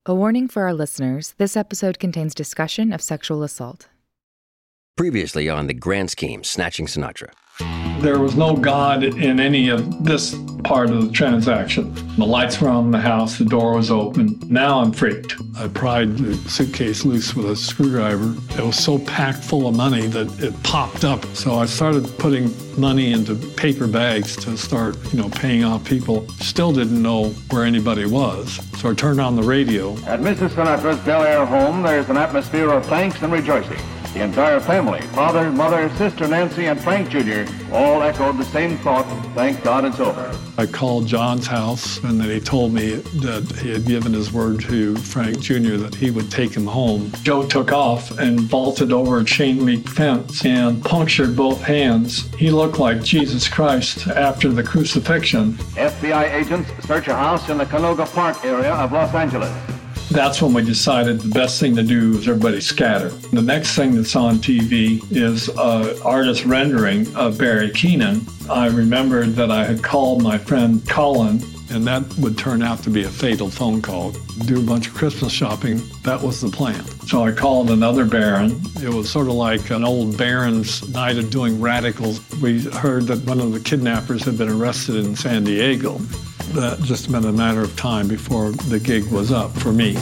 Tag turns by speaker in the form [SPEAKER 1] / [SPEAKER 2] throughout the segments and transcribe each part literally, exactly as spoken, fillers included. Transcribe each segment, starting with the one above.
[SPEAKER 1] A warning for our listeners, this episode contains discussion of sexual assault.
[SPEAKER 2] Previously on The Grand Scheme, Snatching Sinatra.
[SPEAKER 3] There was no God in any of this part of the transaction. The lights were on in the house, the door was open. Now I'm freaked. I pried the suitcase loose with a screwdriver. It was so packed full of money that it popped up. So I started putting money into paper bags to start, you know, paying off people. Still didn't know where anybody was. So I turned on the radio.
[SPEAKER 4] At Missus Sinatra's Bel Air home, there's an atmosphere of thanks and rejoicing. The entire family, father, mother, sister Nancy, and Frank Junior, all echoed the same thought, thank God it's over.
[SPEAKER 3] I called John's house, and then he told me that he had given his word to Frank Junior that he would take him home. Joe took off and vaulted over a chain link fence and punctured both hands. He looked like Jesus Christ after the crucifixion.
[SPEAKER 4] F B I agents search a house in the Canoga Park area of Los Angeles.
[SPEAKER 3] That's when we decided the best thing to do is everybody scatter. The next thing that's on T V is an artist rendering of Barry Keenan. I remembered that I had called my friend Colin, and that would turn out to be a fatal phone call. Do a bunch of Christmas shopping, that was the plan. So I called another Baron. It was sort of like an old Baron's night of doing radicals. We heard that one of the kidnappers had been arrested in San Diego. That just meant a matter of time before the gig was up for me.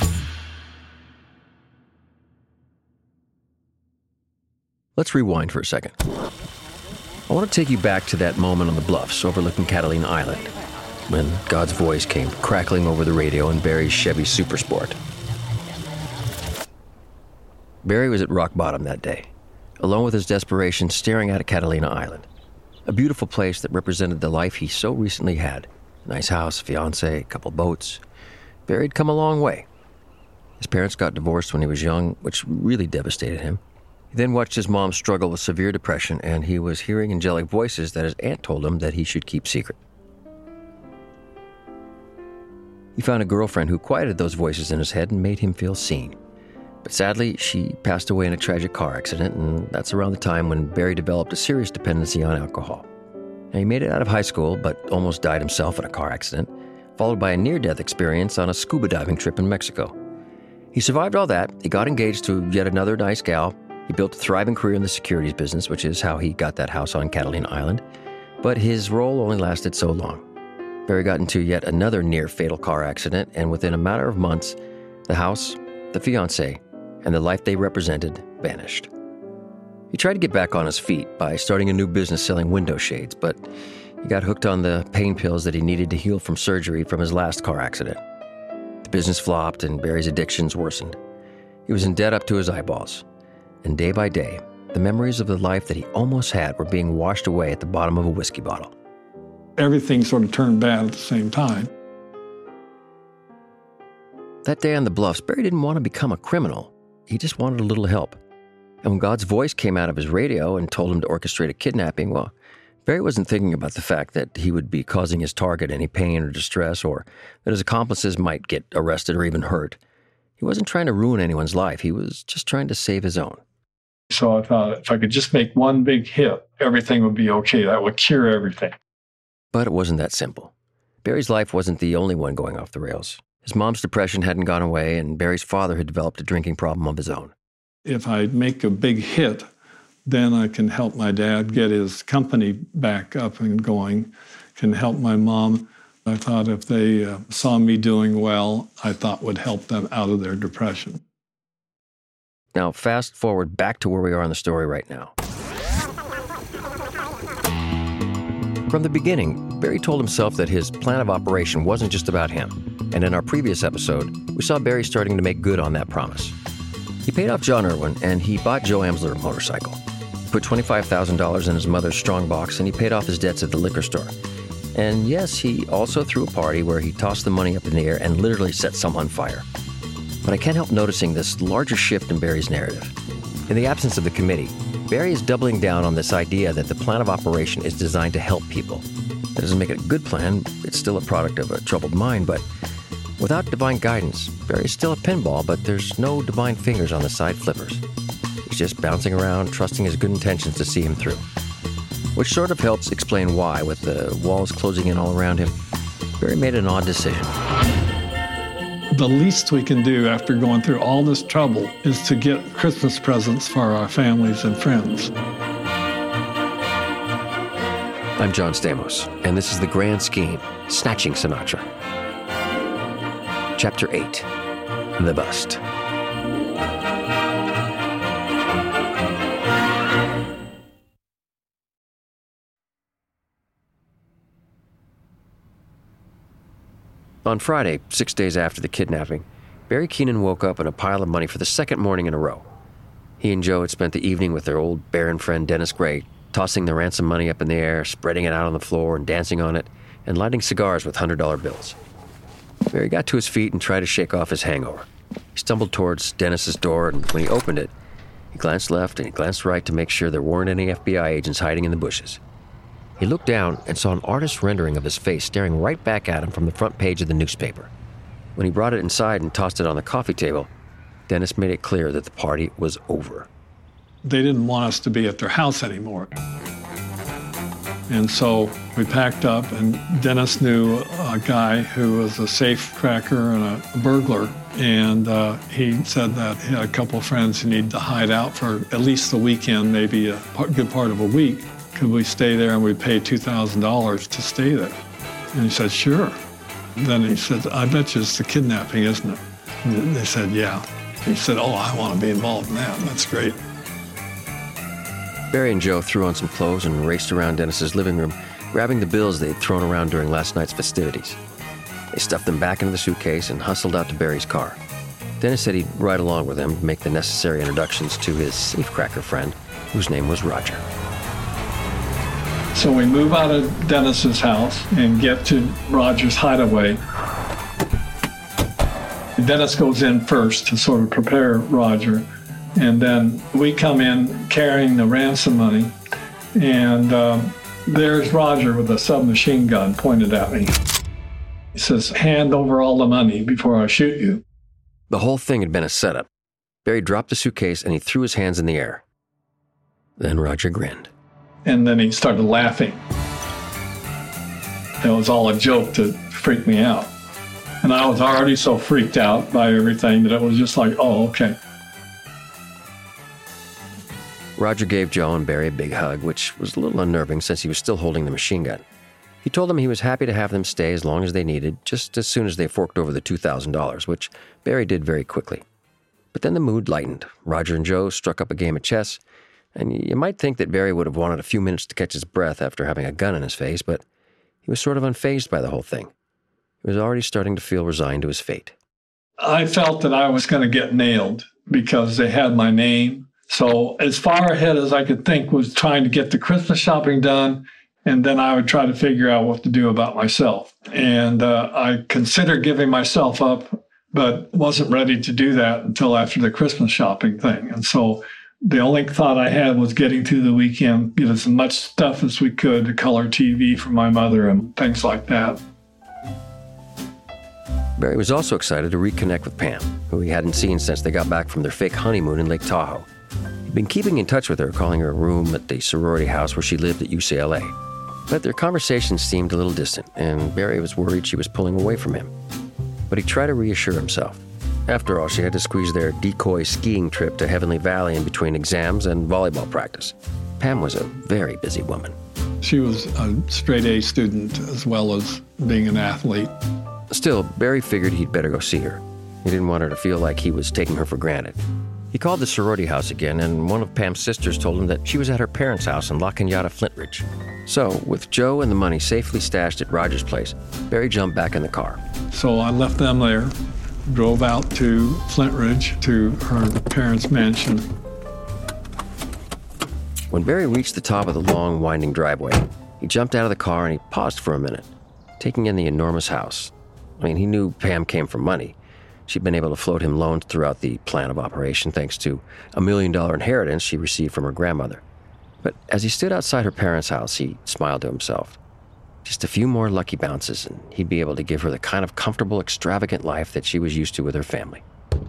[SPEAKER 2] Let's rewind for a second. I want to take you back to that moment on the bluffs overlooking Catalina Island, when God's voice came crackling over the radio in Barry's Chevy Super Sport. Barry was at rock bottom that day, alone with his desperation staring out at Catalina Island, a beautiful place that represented the life he so recently had. Nice house, fiancé, a couple boats. Barry had come a long way. His parents got divorced when he was young, which really devastated him. He then watched his mom struggle with severe depression, and he was hearing angelic voices that his aunt told him that he should keep secret. He found a girlfriend who quieted those voices in his head and made him feel seen. But sadly, she passed away in a tragic car accident, and that's around the time when Barry developed a serious dependency on alcohol. Now, he made it out of high school, but almost died himself in a car accident, followed by a near-death experience on a scuba diving trip in Mexico. He survived all that. He got engaged to yet another nice gal. He built a thriving career in the securities business, which is how he got that house on Catalina Island. But his role only lasted so long. Barry got into yet another near-fatal car accident, and within a matter of months, the house, the fiancé, and the life they represented vanished. He tried to get back on his feet by starting a new business selling window shades, but he got hooked on the pain pills that he needed to heal from surgery from his last car accident. The business flopped and Barry's addictions worsened. He was in debt up to his eyeballs. And day by day, the memories of the life that he almost had were being washed away at the bottom of a whiskey bottle.
[SPEAKER 3] Everything sort of turned bad at the same time.
[SPEAKER 2] That day on the bluffs, Barry didn't want to become a criminal. He just wanted a little help. And when God's voice came out of his radio and told him to orchestrate a kidnapping, well, Barry wasn't thinking about the fact that he would be causing his target any pain or distress, or that his accomplices might get arrested or even hurt. He wasn't trying to ruin anyone's life. He was just trying to save his own.
[SPEAKER 3] So I thought if I could just make one big hit, everything would be okay. That would cure everything.
[SPEAKER 2] But it wasn't that simple. Barry's life wasn't the only one going off the rails. His mom's depression hadn't gone away, and Barry's father had developed a drinking problem of his own.
[SPEAKER 3] If I make a big hit, then I can help my dad get his company back up and going, can help my mom. I thought if they uh, saw me doing well, I thought would help them out of their depression.
[SPEAKER 2] Now, fast forward back to where we are in the story right now. From the beginning, Barry told himself that his plan of operation wasn't just about him. And in our previous episode, we saw Barry starting to make good on that promise. He paid off John Irwin, and he bought Joe Amsler a motorcycle. He put twenty-five thousand dollars in his mother's strongbox, and he paid off his debts at the liquor store. And yes, he also threw a party where he tossed the money up in the air and literally set some on fire. But I can't help noticing this larger shift in Barry's narrative. In the absence of the committee, Barry is doubling down on this idea that the plan of operation is designed to help people. That doesn't make it a good plan. It's still a product of a troubled mind, but without divine guidance, Barry's still a pinball, but there's no divine fingers on the side flippers. He's just bouncing around, trusting his good intentions to see him through. Which sort of helps explain why, with the walls closing in all around him, Barry made an odd decision.
[SPEAKER 3] the least we can do after going through all this trouble is to get Christmas presents for our families and friends.
[SPEAKER 2] I'm John Stamos, and this is The Grand Scheme, Snatching Sinatra. Chapter eight, The Bust. On Friday, six days after the kidnapping, Barry Keenan woke up in a pile of money for the second morning in a row. He and Joe had spent the evening with their old barren friend Dennis Gray, tossing the ransom money up in the air, spreading it out on the floor and dancing on it, and lighting cigars with one hundred dollar bills. Barry got to his feet and tried to shake off his hangover. He stumbled towards Dennis's door, and when he opened it, he glanced left and he glanced right to make sure there weren't any F B I agents hiding in the bushes. He looked down and saw an artist's rendering of his face staring right back at him from the front page of the newspaper. When he brought it inside and tossed it on the coffee table, Dennis made it clear that the party was over.
[SPEAKER 3] They didn't want us to be at their house anymore. And so we packed up, and Dennis knew a guy who was a safe cracker and a burglar, and uh, he said that he had a couple of friends who needed to hide out for at least the weekend, maybe a good part of a week. Could we stay there and we'd pay two thousand dollars to stay there? And he said, sure. Then he said, I bet you it's the kidnapping, isn't it? And they said, yeah. He said, oh, I want to be involved in that. That's great.
[SPEAKER 2] Barry and Joe threw on some clothes and raced around Dennis's living room, grabbing the bills they'd thrown around during last night's festivities. They stuffed them back into the suitcase and hustled out to Barry's car. Dennis said he'd ride along with them to make the necessary introductions to his safecracker friend, whose name was Roger.
[SPEAKER 3] So we move out of Dennis's house and get to Roger's hideaway. Dennis goes in first to sort of prepare Roger, and then we come in carrying the ransom money, and um, there's Roger with a submachine gun pointed at me. He says, hand over all the money before I shoot you.
[SPEAKER 2] The whole thing had been a setup. Barry dropped the suitcase and he threw his hands in the air. Then Roger grinned.
[SPEAKER 3] And then he started laughing. It was all a joke to freak me out. And I was already so freaked out by everything that it was just like, oh, okay.
[SPEAKER 2] Roger gave Joe and Barry a big hug, which was a little unnerving since he was still holding the machine gun. He told them he was happy to have them stay as long as they needed, just as soon as they forked over the two thousand dollars, which Barry did very quickly. But then the mood lightened. Roger and Joe struck up a game of chess, and you might think that Barry would have wanted a few minutes to catch his breath after having a gun in his face, but he was sort of unfazed by the whole thing. He was already starting to feel resigned to his fate.
[SPEAKER 3] I felt that I was going to get nailed because they had my name. So as far ahead as I could think was trying to get the Christmas shopping done, and then I would try to figure out what to do about myself. And uh, I considered giving myself up, but wasn't ready to do that until after the Christmas shopping thing. And so the only thought I had was getting through the weekend, get as much stuff as we could to color T V for my mother and things like that.
[SPEAKER 2] Barry was also excited to reconnect with Pam, who he hadn't seen since they got back from their fake honeymoon in Lake Tahoe. He'd been keeping in touch with her, calling her a room at the sorority house where she lived at U C L A. But their conversations seemed a little distant, and Barry was worried she was pulling away from him. But he tried to reassure himself. After all, she had to squeeze their decoy skiing trip to Heavenly Valley in between exams and volleyball practice. Pam was a very busy woman.
[SPEAKER 3] She was a straight-A student as well as being an athlete.
[SPEAKER 2] Still, Barry figured he'd better go see her. He didn't want her to feel like he was taking her for granted. He called the sorority house again, and one of Pam's sisters told him that she was at her parents' house in La Cañada, Flint Ridge. So, with Joe and the money safely stashed at Roger's place, Barry jumped back in the car.
[SPEAKER 3] So I left them there, drove out to Flint Ridge to her parents' mansion.
[SPEAKER 2] When Barry reached the top of the long, winding driveway, he jumped out of the car and he paused for a minute, taking in the enormous house. I mean, he knew Pam came from money. She'd been able to float him loans throughout the plan of operation thanks to a million-dollar inheritance she received from her grandmother. But as he stood outside her parents' house, he smiled to himself. Just a few more lucky bounces, and he'd be able to give her the kind of comfortable, extravagant life that she was used to with her family.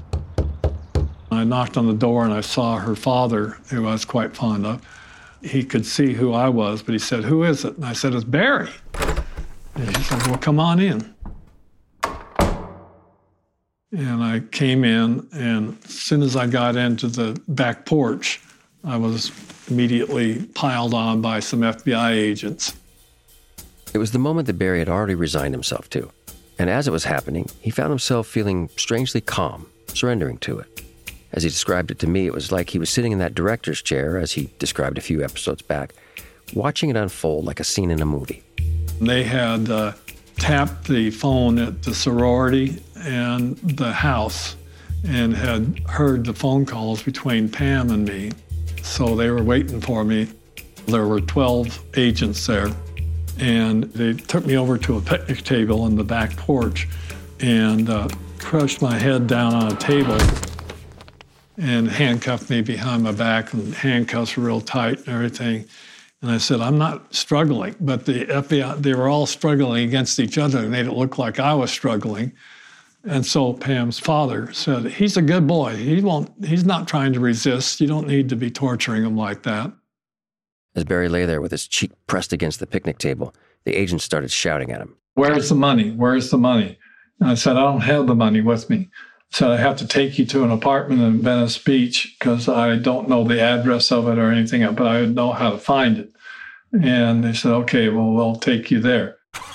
[SPEAKER 3] I knocked on the door, and I saw her father, who I was quite fond of. He could see who I was, but he said, "Who is it?" And I said, "It's Barry." And he said, "Well, come on in." And I came in, and as soon as I got into the back porch, I was immediately piled on by some F B I agents.
[SPEAKER 2] It was the moment that Barry had already resigned himself to. And as it was happening, he found himself feeling strangely calm, surrendering to it. As he described it to me, it was like he was sitting in that director's chair, as he described a few episodes back, watching it unfold like a scene in a movie.
[SPEAKER 3] They had uh, tapped the phone at the sorority and the house and had heard the phone calls between Pam and me. So they were waiting for me. There were twelve agents there, and they took me over to a picnic table in the back porch and uh, crushed my head down on a table and handcuffed me behind my back, and handcuffs were real tight and everything. And I said, I'm not struggling, but the F B I, they were all struggling against each other and made it look like I was struggling. And so Pam's father said, he's a good boy. He won't, he's not trying to resist. You don't need to be torturing him like that.
[SPEAKER 2] As Barry lay there with his cheek pressed against the picnic table, the agent started shouting at him.
[SPEAKER 3] Where's the money? Where's the money? And I said, I don't have the money with me. Said, I have to take you to an apartment in Venice Beach because I don't know the address of it or anything, but I know how to find it. And they said, okay, well, we'll take you there.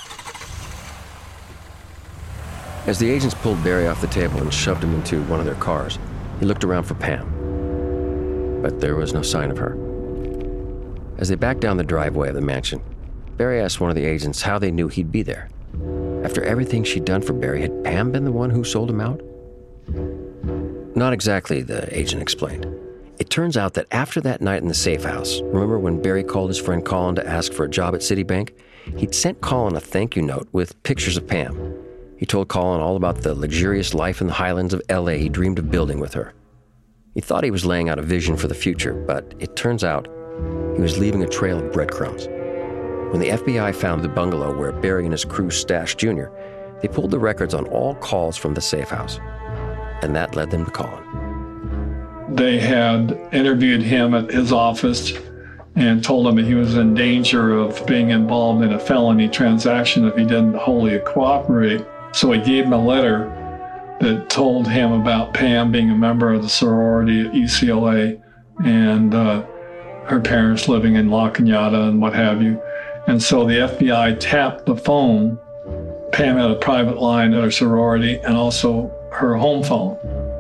[SPEAKER 2] As the agents pulled Barry off the table and shoved him into one of their cars, he looked around for Pam. But there was no sign of her. As they backed down the driveway of the mansion, Barry asked one of the agents how they knew he'd be there. After everything she'd done for Barry, had Pam been the one who sold him out? Not exactly, the agent explained. It turns out that after that night in the safe house, remember when Barry called his friend Colin to ask for a job at Citibank? He'd sent Colin a thank you note with pictures of Pam. He told Colin all about the luxurious life in the highlands of L A he dreamed of building with her. He thought he was laying out a vision for the future, but it turns out he was leaving a trail of breadcrumbs. When the F B I found the bungalow where Barry and his crew stashed Junior, they pulled the records on all calls from the safe house. And that led them to Colin.
[SPEAKER 3] They had interviewed him at his office and told him that he was in danger of being involved in a felony transaction if he didn't wholly cooperate. So he gave him a letter that told him about Pam being a member of the sorority at U C L A and uh, her parents living in La Cañada and what have you. And so the F B I tapped the phone. Pam had a private line at her sorority and also her home phone.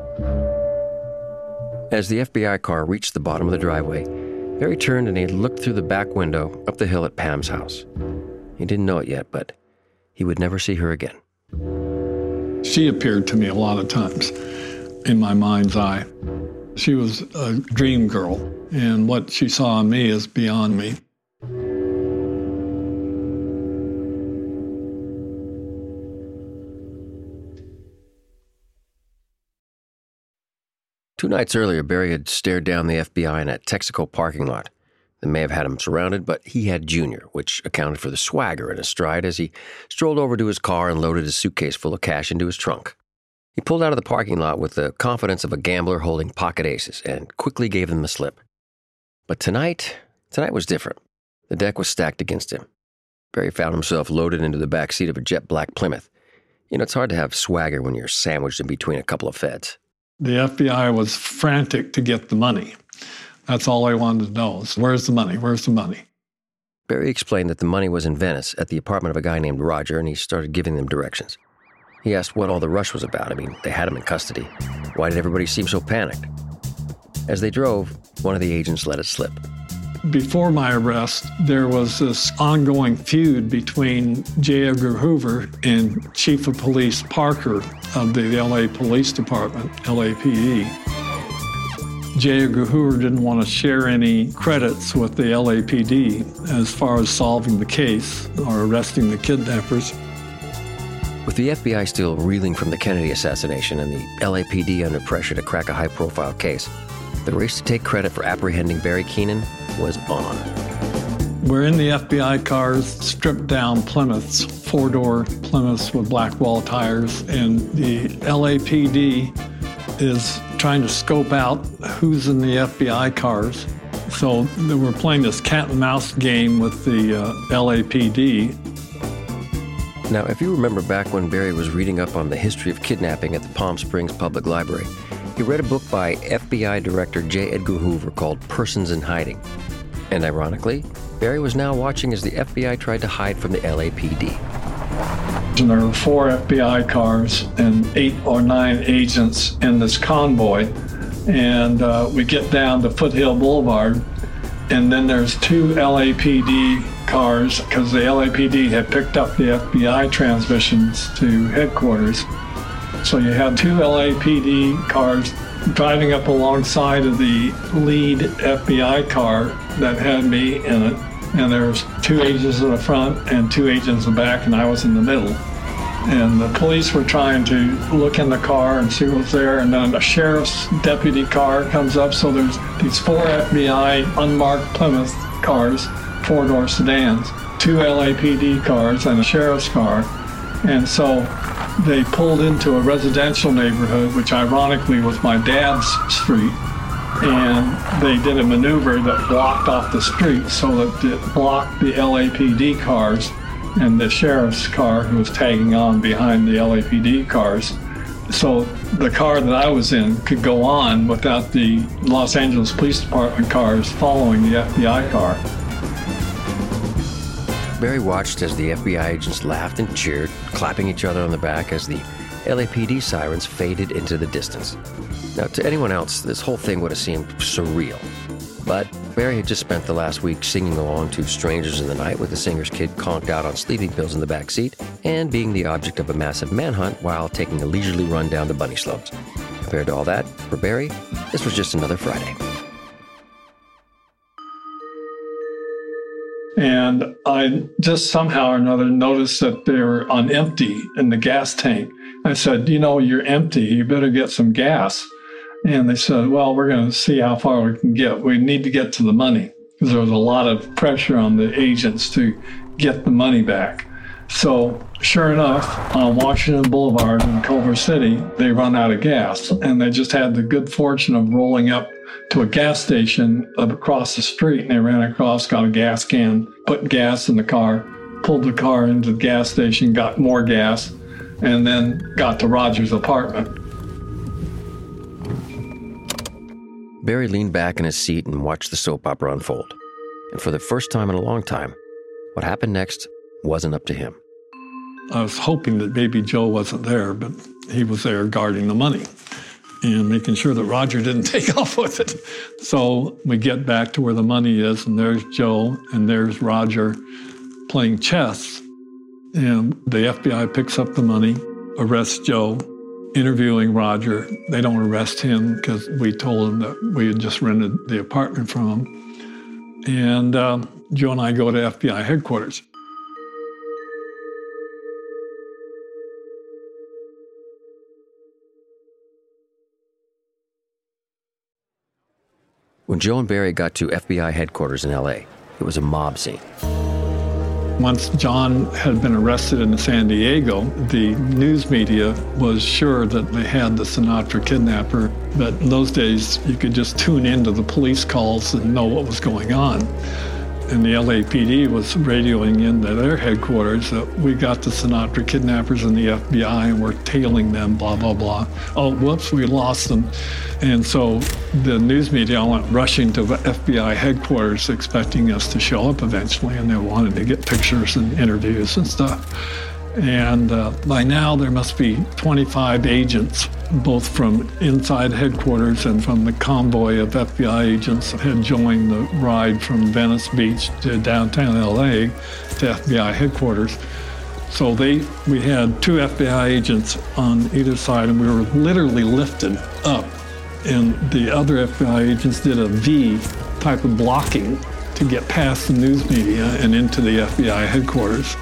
[SPEAKER 2] As the F B I car reached the bottom of the driveway, Barry turned and he looked through the back window up the hill at Pam's house. He didn't know it yet, but he would never see her again.
[SPEAKER 3] She appeared to me a lot of times in my mind's eye. She was a dream girl, and what she saw in me is beyond me.
[SPEAKER 2] Two nights earlier, Barry had stared down the F B I in a Texaco parking lot. They may have had him surrounded, but he had Junior, which accounted for the swagger in his stride as he strolled over to his car and loaded his suitcase full of cash into his trunk. He pulled out of the parking lot with the confidence of a gambler holding pocket aces and quickly gave them the slip. But tonight, tonight was different. The deck was stacked against him. Barry found himself loaded into the back seat of a jet black Plymouth. You know, it's hard to have swagger when you're sandwiched in between a couple of feds.
[SPEAKER 3] The F B I was frantic to get the money. That's all I wanted to know is, where's the money? Where's the money?
[SPEAKER 2] Barry explained that the money was in Venice at the apartment of a guy named Roger, and he started giving them directions. He asked what all the rush was about. I mean, they had him in custody. Why did everybody seem so panicked? As they drove, one of the agents let it slip.
[SPEAKER 3] Before my arrest, there was this ongoing feud between J. Edgar Hoover and Chief of Police Parker of the L A Police Department, L A P D. J. Edgar Hoover didn't want to share any credits with the L A P D as far as solving the case or arresting the kidnappers.
[SPEAKER 2] With the F B I still reeling from the Kennedy assassination and the L A P D under pressure to crack a high-profile case, the race to take credit for apprehending Barry Keenan was on.
[SPEAKER 3] We're in the F B I cars, stripped down Plymouths, four-door Plymouths with black wall tires, and the L A P D is trying to scope out who's in the F B I cars. So we're playing this cat and mouse game with the uh, L A P D.
[SPEAKER 2] Now, if you remember back when Barry was reading up on the history of kidnapping at the Palm Springs Public Library, he read a book by F B I Director J. Edgar Hoover called Persons in Hiding. And ironically, Barry was now watching as the F B I tried to hide from the L A P D.
[SPEAKER 3] And there were four F B I cars and eight or nine agents in this convoy. And uh, we get down to Foothill Boulevard, and then there's two L A P D cars, because the L A P D had picked up the F B I transmissions to headquarters. So you had two L A P D cars driving up alongside of the lead F B I car that had me in it. And there was two agents in the front and two agents in the back, and I was in the middle. And the police were trying to look in the car and see what was there, and then a sheriff's deputy car comes up. So there's these four F B I unmarked Plymouth cars, four-door sedans, two L A P D cars, and a sheriff's car. And so they pulled into a residential neighborhood, which ironically was my dad's street. And they did a maneuver that blocked off the street so that it blocked the L A P D cars and the sheriff's car, who was tagging on behind the L A P D cars. So the car that I was in could go on without the Los Angeles Police Department cars following the F B I car.
[SPEAKER 2] Barry watched as the F B I agents laughed and cheered, clapping each other on the back as the L A P D sirens faded into the distance. Now, to anyone else, this whole thing would have seemed surreal. But Barry had just spent the last week singing along to Strangers in the Night with the singer's kid conked out on sleeping pills in the back seat and being the object of a massive manhunt while taking a leisurely run down the bunny slopes. Compared to all that, for Barry, this was just another Friday.
[SPEAKER 3] And I just somehow or another noticed that they were on empty in the gas tank. I said, you know, you're empty. You better get some gas. And they said, well, we're going to see how far we can get. We need to get to the money, because there was a lot of pressure on the agents to get the money back. So sure enough, on Washington Boulevard in Culver City, they run out of gas. And they just had the good fortune of rolling up to a gas station across the street, and they ran across, got a gas can, put gas in the car, pulled the car into the gas station, got more gas, and then got to Roger's apartment.
[SPEAKER 2] Barry leaned back in his seat and watched the soap opera unfold. And for the first time in a long time, what happened next wasn't up to him.
[SPEAKER 3] I was hoping that maybe Joe wasn't there, but he was there guarding the money and making sure that Roger didn't take off with it. So we get back to where the money is, and there's Joe and there's Roger playing chess. And the F B I picks up the money, arrests Joe, interviewing Roger. They don't arrest him because we told him that we had just rented the apartment from him. And uh, Joe and I go to F B I headquarters.
[SPEAKER 2] When Joe and Barry got to F B I headquarters in L A, it was a mob scene.
[SPEAKER 3] Once John had been arrested in San Diego, the news media was sure that they had the Sinatra kidnapper, but in those days you could just tune into the police calls and know what was going on. And the L A P D was radioing into their headquarters that we got the Sinatra kidnappers in the F B I and we're tailing them, blah, blah, blah. Oh, whoops, we lost them. And so the news media went rushing to the F B I headquarters expecting us to show up eventually, and they wanted to get pictures and interviews and stuff. And uh, by now there must be twenty-five agents, both from inside headquarters and from the convoy of F B I agents that had joined the ride from Venice Beach to downtown L A to F B I headquarters. So they, we had two F B I agents on either side, and we were literally lifted up. And the other F B I agents did a V type of blocking to get past the news media and into the F B I headquarters.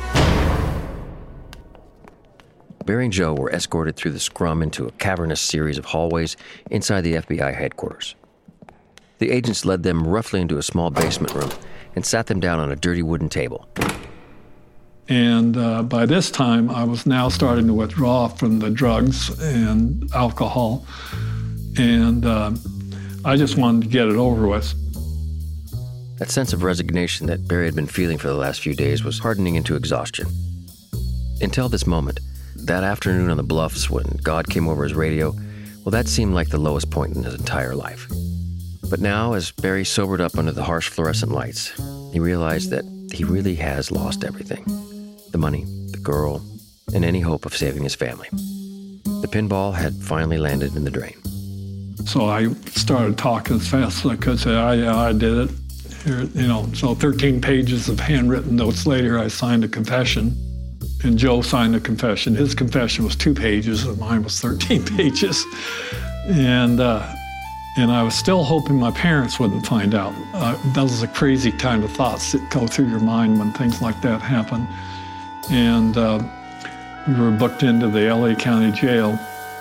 [SPEAKER 2] Barry and Joe were escorted through the scrum into a cavernous series of hallways inside the F B I headquarters. The agents led them roughly into a small basement room and sat them down on a dirty wooden table.
[SPEAKER 3] And uh, by this time, I was now starting to withdraw from the drugs and alcohol. And uh, I just wanted to get it over with.
[SPEAKER 2] That sense of resignation that Barry had been feeling for the last few days was hardening into exhaustion. Until this moment, that afternoon on the bluffs when God came over his radio, well, that seemed like the lowest point in his entire life. But now, as Barry sobered up under the harsh fluorescent lights, he realized that he really has lost everything. The money, the girl, and any hope of saving his family. The pinball had finally landed in the drain.
[SPEAKER 3] So I started talking as fast as I could, say, oh, yeah, I did it. Here, you know, so thirteen pages of handwritten notes later, I signed a confession. And Joe signed a confession. His confession was two pages, and mine was thirteen pages. And uh, and I was still hoping my parents wouldn't find out. Uh, those are the crazy kind of thoughts that go through your mind when things like that happen. And uh, we were booked into the L A County Jail.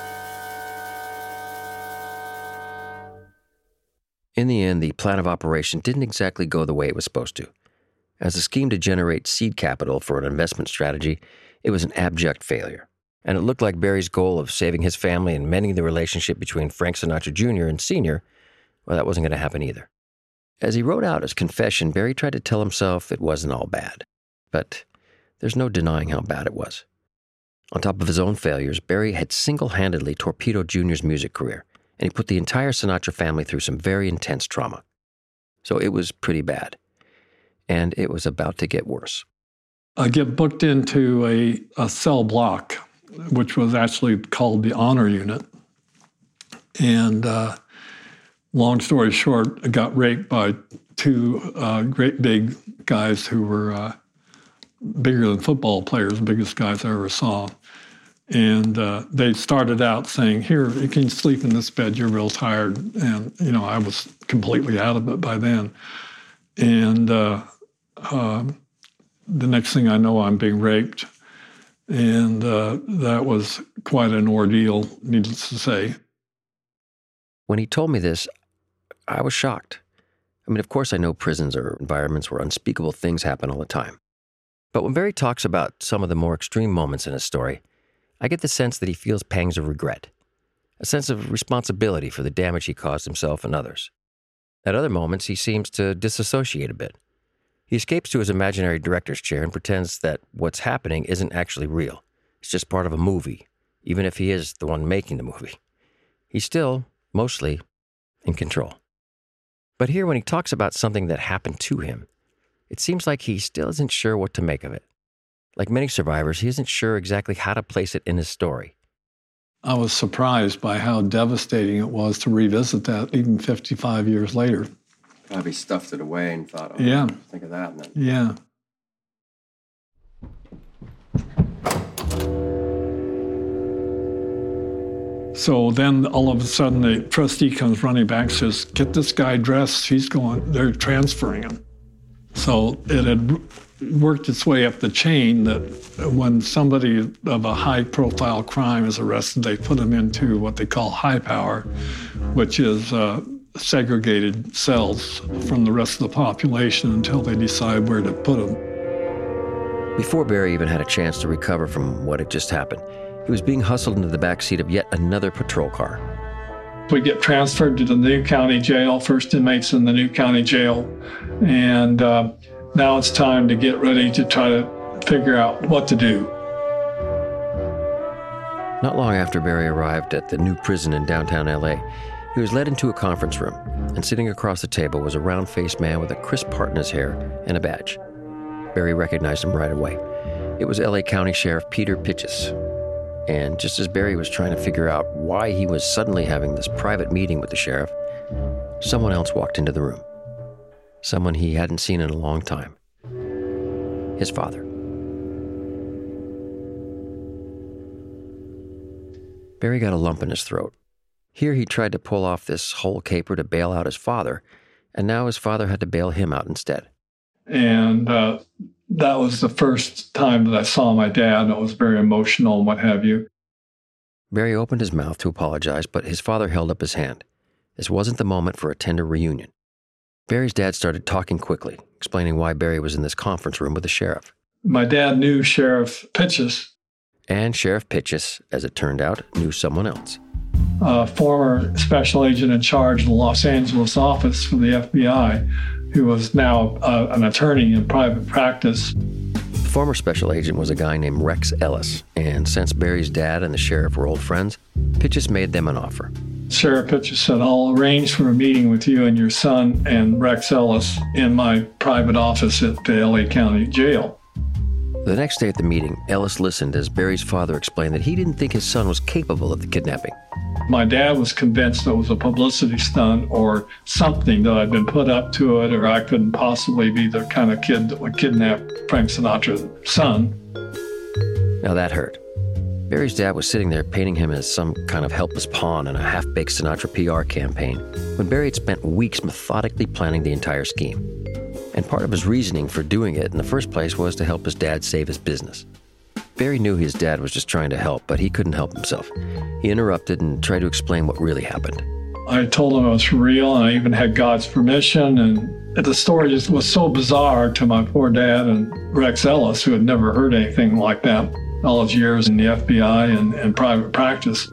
[SPEAKER 2] In the end, the plan of operation didn't exactly go the way it was supposed to. As a scheme to generate seed capital for an investment strategy, it was an abject failure. And it looked like Barry's goal of saving his family and mending the relationship between Frank Sinatra Junior and Senior, well, that wasn't going to happen either. As he wrote out his confession, Barry tried to tell himself it wasn't all bad. But there's no denying how bad it was. On top of his own failures, Barry had single-handedly torpedoed Junior's music career, and he put the entire Sinatra family through some very intense trauma. So it was pretty bad. And it was about to get worse.
[SPEAKER 3] I get booked into a, a cell block, which was actually called the Honor Unit. And uh, long story short, I got raped by two uh, great big guys who were uh, bigger than football players, the biggest guys I ever saw. And uh, they started out saying, here, you can sleep in this bed, you're real tired. And, you know, I was completely out of it by then. And uh, uh, the next thing I know, I'm being raped. And uh, that was quite an ordeal, needless to say.
[SPEAKER 2] When he told me this, I was shocked. I mean, of course I know prisons are environments where unspeakable things happen all the time. But when Barry talks about some of the more extreme moments in his story, I get the sense that he feels pangs of regret, a sense of responsibility for the damage he caused himself and others. At other moments, he seems to disassociate a bit. He escapes to his imaginary director's chair and pretends that what's happening isn't actually real. It's just part of a movie, even if he is the one making the movie. He's still, mostly, in control. But here, when he talks about something that happened to him, it seems like he still isn't sure what to make of it. Like many survivors, he isn't sure exactly how to place it in his story.
[SPEAKER 3] I was surprised by how devastating it was to revisit that even fifty-five years later.
[SPEAKER 5] Probably stuffed it away and thought, oh,
[SPEAKER 3] yeah.
[SPEAKER 5] think of that. And then...
[SPEAKER 3] Yeah. So then all of a sudden the trustee comes running back and says, get this guy dressed. He's going, they're transferring him. So it had worked its way up the chain that when somebody of a high-profile crime is arrested, they put them into what they call high power, which is uh, segregated cells from the rest of the population until they decide where to put them.
[SPEAKER 2] Before Barry even had a chance to recover from what had just happened, he was being hustled into the backseat of yet another patrol car.
[SPEAKER 3] We get transferred to the New County Jail, first inmates in the New County Jail, and uh, now it's time to get ready to try to figure out what to do.
[SPEAKER 2] Not long after Barry arrived at the new prison in downtown L A, he was led into a conference room, and sitting across the table was a round-faced man with a crisp part in his hair and a badge. Barry recognized him right away. It was L A County Sheriff Peter Pitchess. And just as Barry was trying to figure out why he was suddenly having this private meeting with the sheriff, someone else walked into the room. Someone he hadn't seen in a long time. His father. Barry got a lump in his throat. Here he tried to pull off this whole caper to bail out his father, and now his father had to bail him out instead.
[SPEAKER 3] And uh, that was the first time that I saw my dad. It was very emotional and what have you.
[SPEAKER 2] Barry opened his mouth to apologize, but his father held up his hand. This wasn't the moment for a tender reunion. Barry's dad started talking quickly, explaining why Barry was in this conference room with the sheriff.
[SPEAKER 3] My dad knew Sheriff Pitchess.
[SPEAKER 2] And Sheriff Pitchess, as it turned out, knew someone else.
[SPEAKER 3] A former special agent in charge of the Los Angeles office for the F B I, who was now uh, an attorney in private practice.
[SPEAKER 2] The former special agent was a guy named Rex Ellis, and since Barry's dad and the sheriff were old friends, Pitchess made them an offer.
[SPEAKER 3] Sheriff Pitchess said, I'll arrange for a meeting with you and your son and Rex Ellis in my private office at the L A County Jail.
[SPEAKER 2] The next day at the meeting, Ellis listened as Barry's father explained that he didn't think his son was capable of the kidnapping.
[SPEAKER 3] My dad was convinced it was a publicity stunt or something, that I'd been put up to it, or I couldn't possibly be the kind of kid that would kidnap Frank Sinatra's son.
[SPEAKER 2] Now that hurt. Barry's dad was sitting there painting him as some kind of helpless pawn in a half-baked Sinatra P R campaign when Barry had spent weeks methodically planning the entire scheme. And part of his reasoning for doing it in the first place was to help his dad save his business. Barry knew his dad was just trying to help, but he couldn't help himself. He interrupted and tried to explain what really happened.
[SPEAKER 3] I told him it was real, and I even had God's permission, and the story just was so bizarre to my poor dad and Rex Ellis, who had never heard anything like that all his years in the F B I and, and private practice.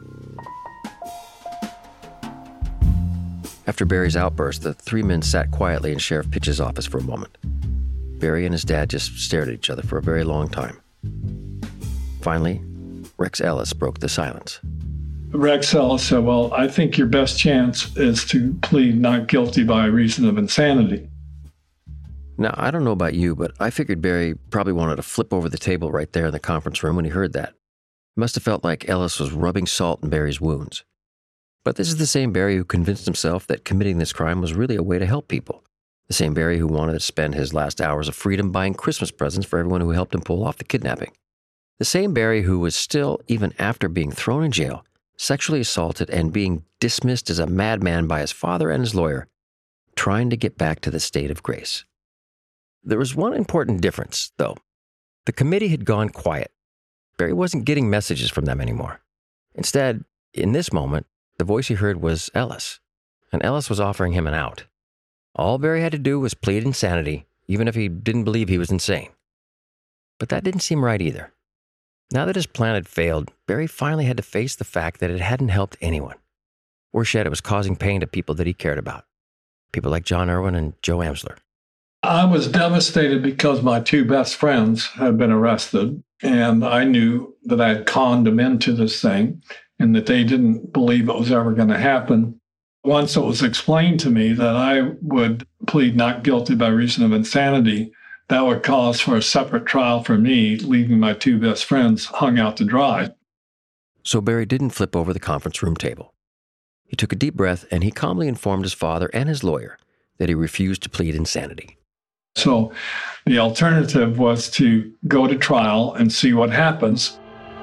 [SPEAKER 2] After Barry's outburst, the three men sat quietly in Sheriff Pitch's office for a moment. Barry and his dad just stared at each other for a very long time. Finally, Rex Ellis broke the silence.
[SPEAKER 3] Rex Ellis said, well, I think your best chance is to plead not guilty by reason of insanity.
[SPEAKER 2] Now, I don't know about you, but I figured Barry probably wanted to flip over the table right there in the conference room when he heard that. It must have felt like Ellis was rubbing salt in Barry's wounds. But this is the same Barry who convinced himself that committing this crime was really a way to help people. The same Barry who wanted to spend his last hours of freedom buying Christmas presents for everyone who helped him pull off the kidnapping. The same Barry who was still, even after being thrown in jail, sexually assaulted and being dismissed as a madman by his father and his lawyer, trying to get back to the state of grace. There was one important difference, though. The committee had gone quiet. Barry wasn't getting messages from them anymore. Instead, in this moment, the voice he heard was Ellis, and Ellis was offering him an out. All Barry had to do was plead insanity, even if he didn't believe he was insane. But that didn't seem right either. Now that his plan had failed, Barry finally had to face the fact that it hadn't helped anyone. Worse yet, it was causing pain to people that he cared about. People like John Irwin and Joe Amsler.
[SPEAKER 3] I was devastated because my two best friends had been arrested, and I knew that I had conned them into this thing and that they didn't believe it was ever going to happen. Once it was explained to me that I would plead not guilty by reason of insanity, that would cause for a separate trial for me, leaving my two best friends hung out to dry.
[SPEAKER 2] So Barry didn't flip over the conference room table. He took a deep breath and he calmly informed his father and his lawyer that he refused to plead insanity.
[SPEAKER 3] So the alternative was to go to trial and see what happens.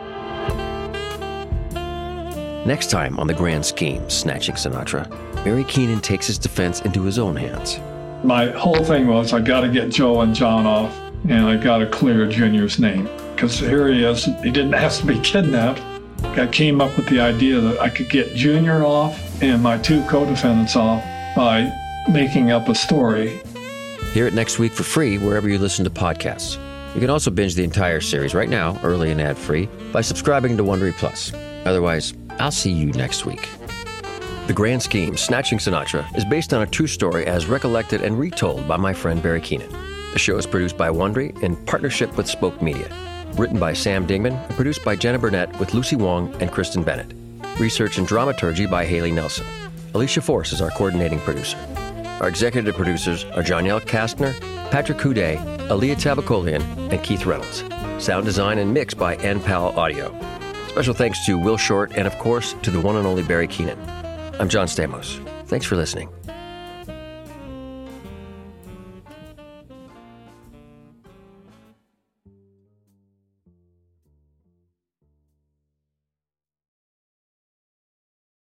[SPEAKER 2] Next time on The Grand Scheme, Snatching Sinatra, Barry Keenan takes his defense into his own hands.
[SPEAKER 3] My whole thing was I got to get Joe and John off, and I got to clear Junior's name. Because here he is. He didn't have to be kidnapped. I came up with the idea that I could get Junior off and my two co-defendants off by making up a story.
[SPEAKER 2] Hear it next week for free wherever you listen to podcasts. You can also binge the entire series right now, early and ad-free, by subscribing to Wondery Plus. Otherwise, I'll see you next week. The Grand Scheme, Snatching Sinatra, is based on a true story as recollected and retold by my friend Barry Keenan. The show is produced by Wondery in partnership with Spoke Media. Written by Sam Dingman and produced by Jenna Burnett with Lucy Wong and Kristen Bennett. Research and dramaturgy by Haley Nelson. Alicia Force is our coordinating producer. Our executive producers are Jonielle Kastner, Patrick Houdet, Aaliyah Tabakolian, and Keith Reynolds. Sound design and mix by N P A L Audio. Special thanks to Will Short and, of course, to the one and only Barry Keenan. I'm John Stamos. Thanks for listening.